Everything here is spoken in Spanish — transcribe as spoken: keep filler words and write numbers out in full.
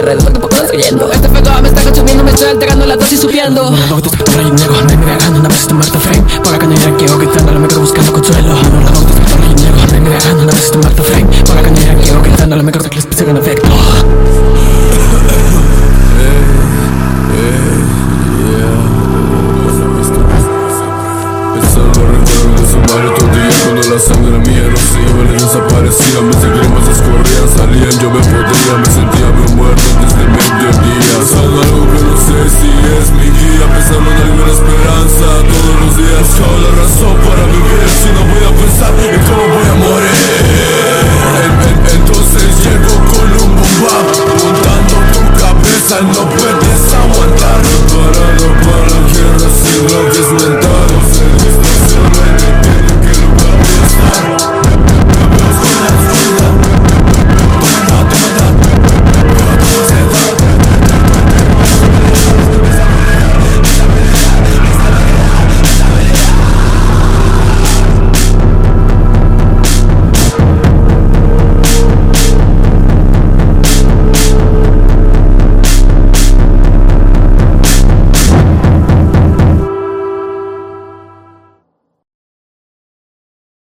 alrededor de poco destruyendo. Este fuego me está consumiendo, me estoy alterando la dosis subiendo. No lo despertar y niego, no hay me vegano, una vez estoy muerto frame. Para que no haya quiero quitándolo, me quedo buscando consuelo. No lo despertar y niego, no hay me vegano, una vez estoy muerto frame. Para que no haya quiero quitándolo, me quedo que les pise en efecto. Cuando la sangre mía no se iba ni desaparecía, mis lágrimas escorrían, salían, yo me podría, me sentía muy muerto desde mediodía. Pensando algo que no sé si es mi guía, pensando en alguna esperanza todos los días. Buscaba la razón para vivir, si no voy a pensar en cómo